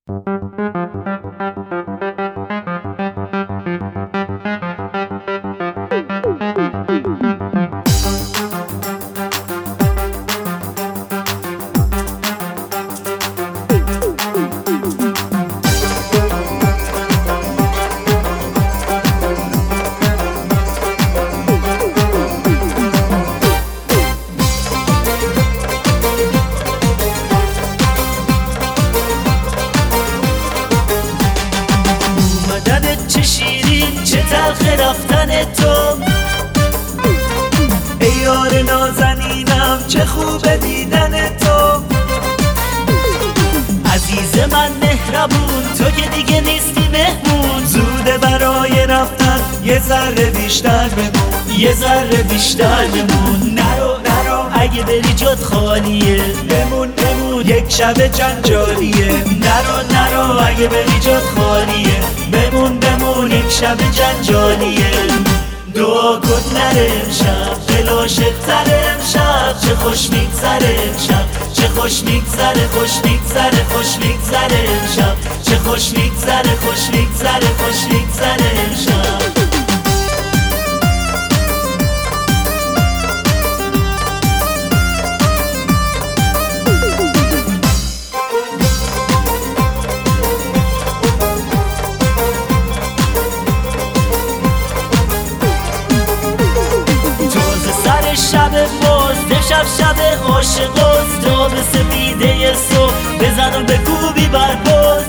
چه شیرین چه تلخ رفتن تو، ای یار نازنینم چه خوب دیدن تو. عزیز من مهربون تو که دیگه نیستی مهمون، زوده برای رفتن یه ذره بیشتر بمون، یه ذره بیشتر بمون. نرو نرو اگه بری جات خالیه، بمون بمون یک شب جنجالیه. نرو نرو اگه بری جات خالیه، بمون بمون یک شب جنجالیه. دعا کن نره امشب دل عاشق‌تره امشب، چه خوش میگذره امشب، چه خوش میگذره، خوش میگذره، خوش میگذره امشب، چه خوش میگذره، خوش میگذره، خوش میگذره امشب. شب باز شب شب عاشقاست، تا به سپیده صبح بزن و بکوبی برباز.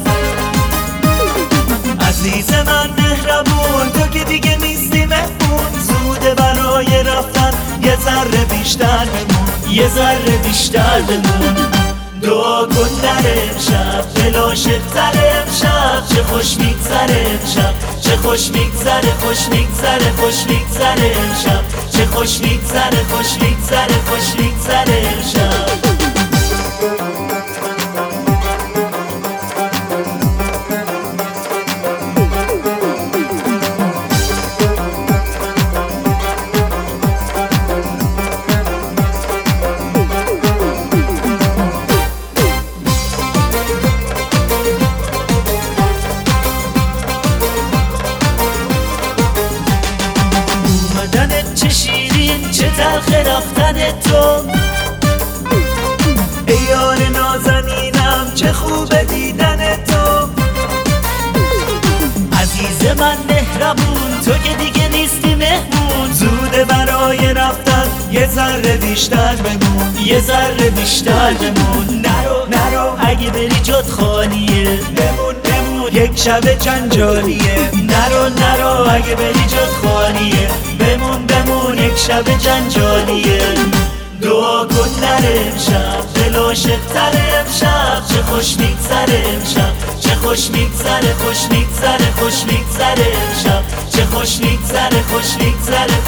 عزیز من مهربون تو که دیگه نیستی مهمون، زوده برای رفتن یه ذره بیشتر بمون، یه ذره بیشتر بمون. دعا کن نره امشب دل عاشق‌تره امشب، چه خوش میگذره امشب، چه خوش میگذره، خوش میگذره، خوش میگذره امشب، چه خوش میگذره، خوش میگذره، خوش میگذره امشب. چه شیرین چه تلخ رفتن تو، ای یار نازنینم چه خوب دیدن تو. عزیز من مهربون تو که دیگه نیستی مهمون، زوده برای رفتن یه ذره بیشتر بمون، یه ذره بیشتر بمون. نرو نرو اگه بری جات خالیه، بمون بمون یک شب جنجالیه. نرو نرو اگه بری جات خالیه، بمون بمون یک شب جنجالیه. دعا کن نره امشب دل عاشق‌تره امشب، چه خوش میگذره امشب، چه خوش میگذره، خوش میگذره، خوش میگذره امشب، چه خوش میگذره، خوش میگذره،